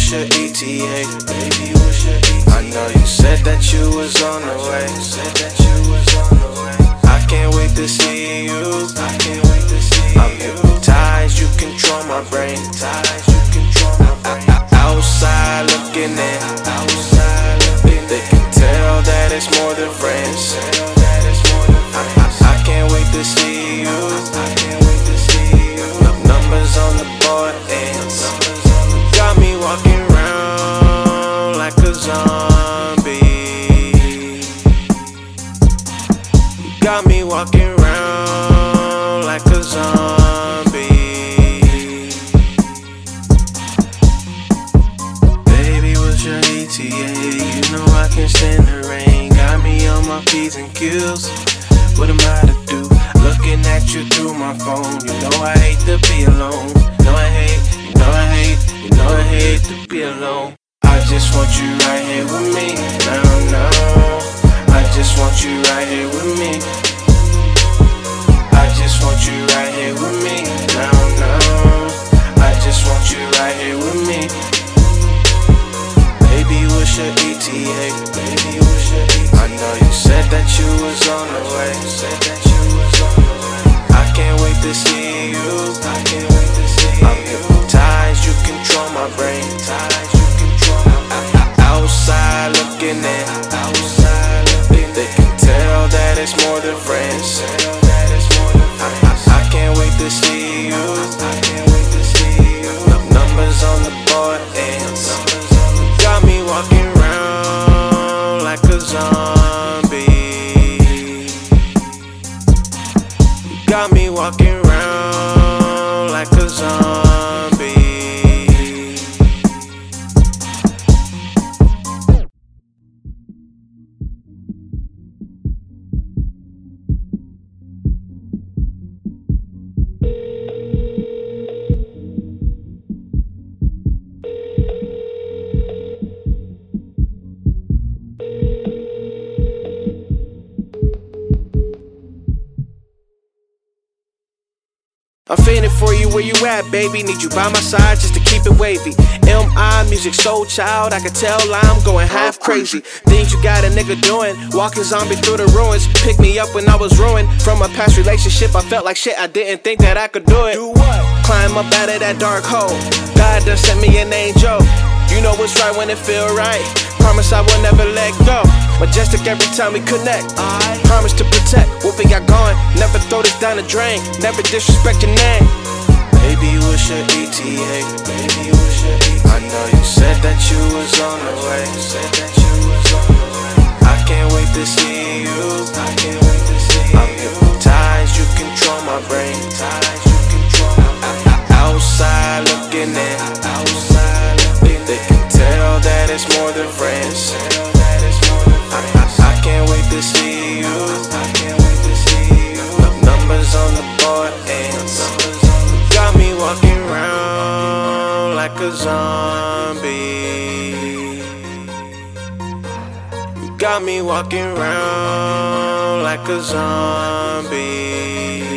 what's your ETA? I know you said that you was on the way. I can't wait to see you. I'm hypnotized, you control my brain. Outside looking in, they can tell that it's more than friends. I can't wait to see you. Numbers on the board and got me walking around like a zombie. You got me walking around like a zombie. Baby, what's your ETA? You know I can't stand the rain. Got me on my P's and Q's. What am I to do? Looking at you through my phone. You know I hate to be alone. You know I hate to be alone. I just want you right here with me. No, I just want you right here with me. I just want you right here with me. No, I just want you right here with me. Baby, what's your ETA? I know you said that you was on the way. I can't wait to see you. I'm hypnotized, you control my brain. Outside looking in, they can tell that it's more than friends. I can't wait to see you. Numbers on the board and got me walking around like a zombie. You got me walking around like a zombie. I'm feeling for you where you at, baby. Need you by my side just to keep it wavy. M.I. music, soul child. I can tell I'm going half crazy. Things you got a nigga doing, walking zombie through the ruins. Pick me up when I was ruined from a past relationship. I felt like shit, I didn't think that I could do it. Do what? Climb up out of that dark hole. God done sent me an angel. You know what's right when it feel right. Promise I will never let go. Majestic every time we connect. I promise to protect what we got going. Never throw this down the drain. Never disrespect your name. Baby, what's your ETA? I know you said that you was on the way. I can't wait to see you. I'm hypnotized, you control my brain. Outside looking in, they can tell that it's more than friends. I can't wait to see you. Numbers on the board and got me walking around like a zombie. You got me walking around like a zombie.